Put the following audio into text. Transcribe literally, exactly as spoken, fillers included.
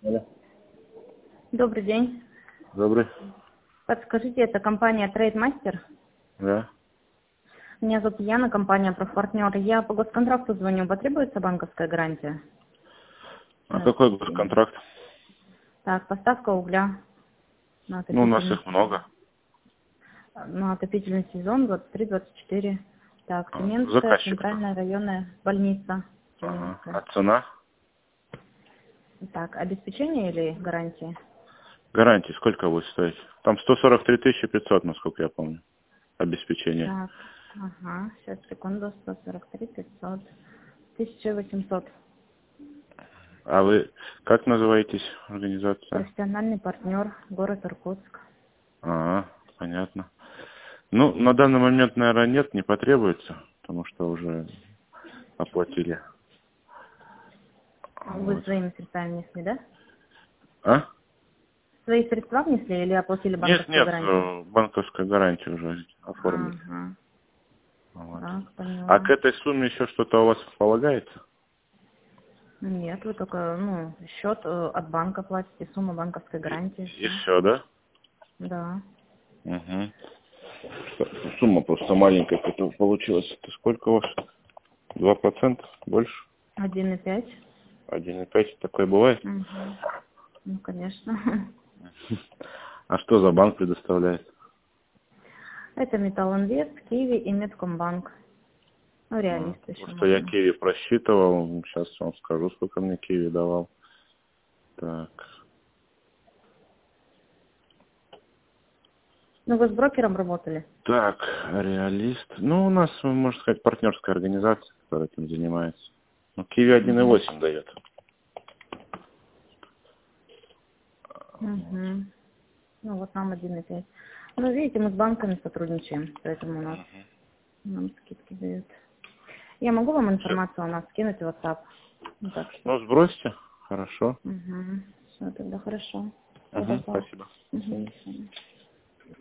Алло. Добрый день. Добрый. Подскажите, это компания Трейдмастер? Да. Меня зовут Яна, компания Профпартнер. Я по госконтракту звоню. Потребуется банковская гарантия? А На какой обеспечение. контракт? Так, поставка угля на Ну, у нас отопительный их сезон. много. На отопительный сезон двадцать три двадцать четыре. Так, А, Тюменская заказчик-то. центральная районная больница. Ага. Тюменская. А цена? Так, обеспечение или гарантия? Гарантии сколько будет стоить? Там сто сорок три тысячи пятьсот, насколько я помню. Обеспечение. Так, ага, сейчас, секунду, сто сорок три пятьсот. тысяча восемьсот. А вы как называетесь, организация? Профессиональный партнер, город Иркутск. Ага, понятно. Ну, на данный момент, наверное, нет, не потребуется, потому что уже оплатили. Вы Вот. своими средствами внесли, да? А? Свои средства внесли или оплатили Нет, банковскую нет, гарантию? э, банковская гарантия уже оформили. Ага, Вот. так, А поняла. к этой сумме еще что-то у вас полагается? Нет, вы только, ну, счет э, от банка платите, сумма банковской И, гарантии, и все. все, да? Да. Угу. Сумма просто маленькая потом получилась. Это сколько у вас? Два процента? Больше? Один и пять. Один и пять. Такое бывает? Угу. Ну, конечно. А что за банк предоставляет? Это Металлинвест, Киви и Меткомбанк. Ну, А, реалист еще просто я можно. Киви просчитывал. Сейчас вам скажу, сколько мне Киви давал. Так. Ну, вы с брокером работали? Так, реалист. Ну, у нас, можно сказать, партнерская организация, которая этим занимается. Ну, Киви один и Угу. восемь дает. Вот. Угу. Ну, вот нам один и пять. Ну, видите, мы с банками сотрудничаем, поэтому у нас нам скидки дают. Я могу вам Всё. информацию у нас скинуть в WhatsApp? Ну, так что. Ну, сбросьте. Хорошо. Угу. Все, тогда хорошо. Всего Угу, доброго. спасибо. До Угу. свидания. До свидания.